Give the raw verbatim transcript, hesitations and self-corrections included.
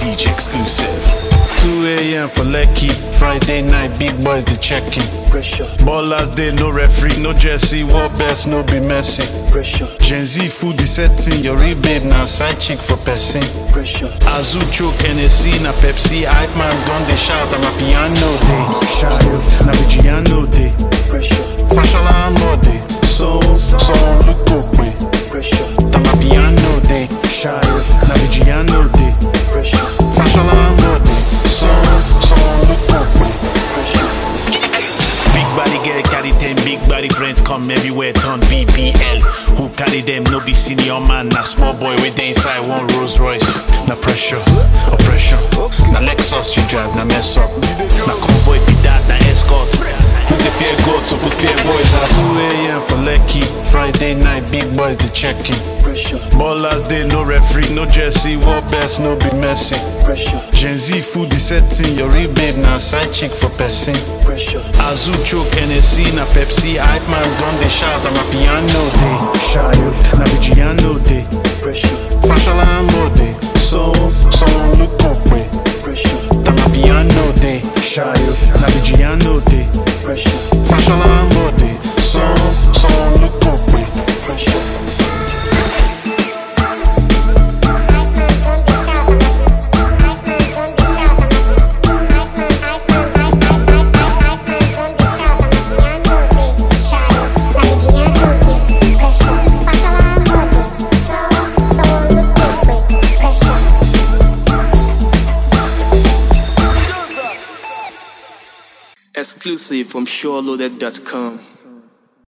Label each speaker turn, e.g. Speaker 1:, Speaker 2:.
Speaker 1: D J exclusive. two a m for Lekki, Friday night, big boys they checking.
Speaker 2: Pressure,
Speaker 1: Ballers day, no referee, no jersey, war best, no be messy.
Speaker 2: pressure,
Speaker 1: Gen Z food is setting, your real babe now side chick for person.
Speaker 2: pressure.
Speaker 1: Azu choke, N S C, na Pepsi, hype man done they shout, I'm a piano day. Shayo, na Vigiano day.
Speaker 2: Pressure,
Speaker 1: Fashala and body, so, so look up me.
Speaker 2: pressure,
Speaker 1: I'm a piano day. Shayo, na Vigiano day.
Speaker 2: pressure,
Speaker 1: Fashala and body, so, so look up me.
Speaker 2: pressure.
Speaker 1: Big body girl carry ten, big body friends come everywhere, turn B B L. Who carry them, no be senior man, na small boy with the inside one Rolls Royce. Na pressure, oppression, na Lexus you drive, na mess up. Na convoy be that, na escort. Put the fear God, so put fear boys at two a m for Lekki, Friday night, big boys they checking.
Speaker 2: Pressure,
Speaker 1: Ballers day, no referee, no jersey, war best, no be messy.
Speaker 2: pressure,
Speaker 1: Gen Z food is setting, your real babe now side chick for person.
Speaker 2: pressure,
Speaker 1: Azu choke, N S C, na Pepsi, hype man done they shout, I'm a piano day. Shayo, na Vigiano day.
Speaker 2: pressure,
Speaker 1: Fashala and body, so, so look up me.
Speaker 2: pressure,
Speaker 1: I'm a piano day. Shayo, na Vigiano day.
Speaker 2: pressure,
Speaker 1: Fashala and body, so, so look up me.
Speaker 2: pressure.
Speaker 3: Exclusive from SureLoaded dot com.